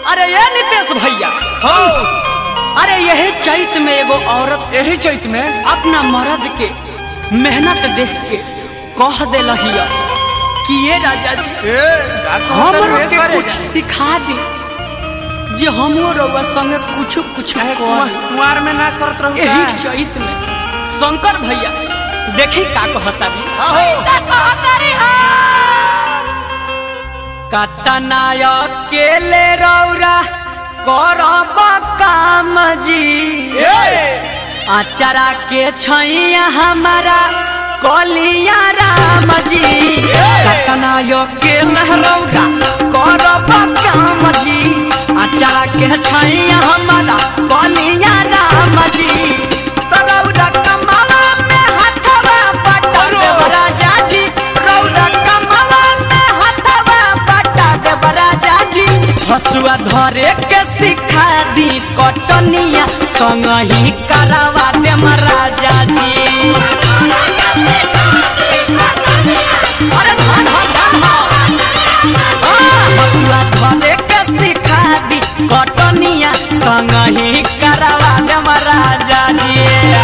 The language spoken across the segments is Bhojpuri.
अरे ये नितेश भैया हो अरे यही चैत में एगो औरत यही चैत में अपना मर्द के मेहनत देख के कह देलहिया कि ये राजा जी हमरो के कुछ सिखा दी जे हमो रउआ संगे कुछ कुंवार में ना करत रहू यही चैत में शंकर भैया देखी का कहता भी कतनाय अकेले रौरा करब काम जी आचरा के छैया हमारा कलिया राम जी कतनाय अकेले रौरा करब काम जी आचरा के छैया हमारा कलिया राम जी तरौरा कमावा में हाथवा पटा देव राजा जी रौरा कमावा में हाथवा पटा देव राजा जी हसुआ धरे के सिखा दी कटनिया संग ही करवा दे महाराजा जी अरे हसुआ धरे के सिखा दी कटनिया संग ही करवा दे महाराजा जी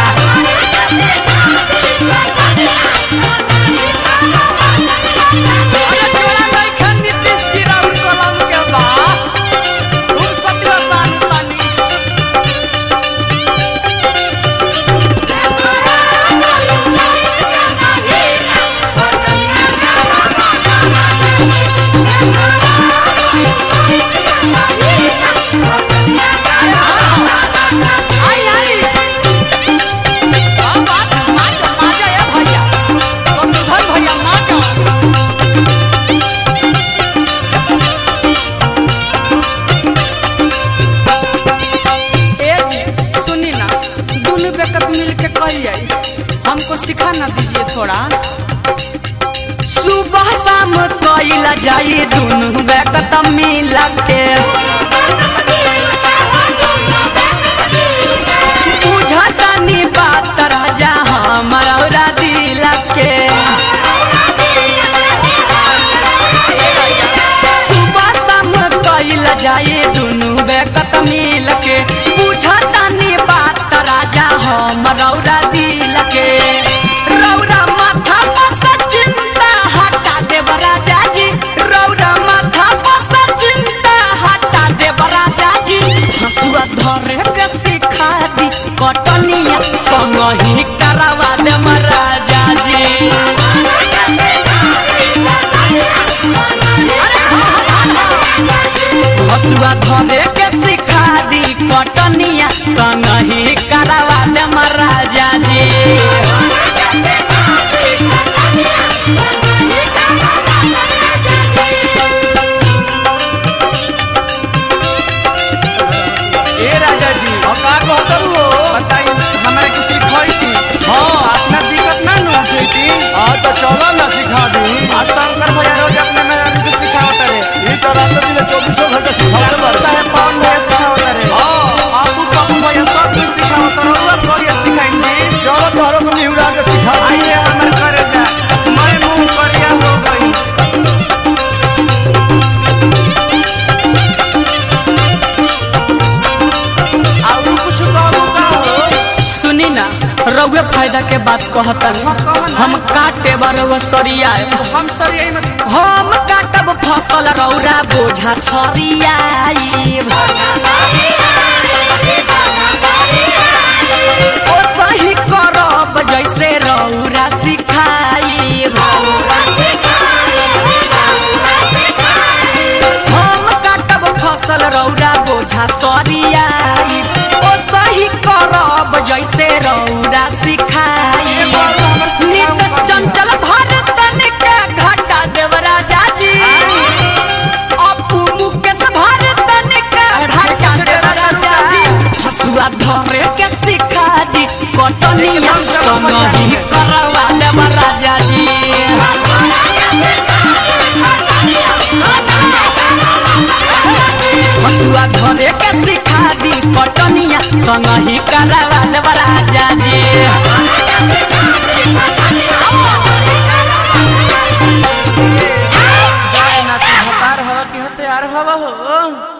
हमको सिखा ना दीजिए थोड़ा सुबह शाम कोइला जाइए दोनों बेकत मिल के बुझाता नी बात राजा हमारा दिल के सुबह शाम कोइला जाइए दोनों बेकत मिल के बुझाता नी बात राजा हमारा दिल के रौरा माथा पर चिंता हटा देव राजा जी रौरा माथा पर चिंता हटा देव राजा जी हसुआ धरे के सिखा दी कटनिया संग ही करवा दे महाराजा जी हसुआ धरे के सिखा दी कटनिया संग ही करवा दे महाराजा जी राजा जी बताइए हमारे किसी सिखाई अपना दिक्कत ना नु उठेती तो चलो ना सिखा दी शंकर भैया रोज अपने में कुछ सिखावत रे ये तो रात दिन 24 घंटे सिखाते बार साहब पवन भैया सिखावत रे आपू पवन भैया सब कुछ सिखावत रहुआ कोई सिखाइंगे चलो तोहरो को निहुरा के सिखा दी आइए हमर करे जा मैं मुंह करिया हो गई और कुछ कहू का हो सुनी ना रउए फायदा के बात कहता हम काटे बरवा सरियाए हम सर यही मत हम काटब फसल रौरा बोझा छरियाई ओ सही करब जैसे रौरा सिखाई हम काटब फसल रौरा बोझा सरियाई ओ सही करब जैसे रौरा सिखाई नित चंचल भारत के घाटा देव राजा जी अपू मुकेश भारत के घाटा देव राजा जी हसुआ धरे के सिखा दी कटनिया संग ही करवा देव राजा जी हसुआ धरे के सिखा दी कटनिया संग ही करवा देव राजा जी जाए ना तो हतार हवा की हत्यार हवा हो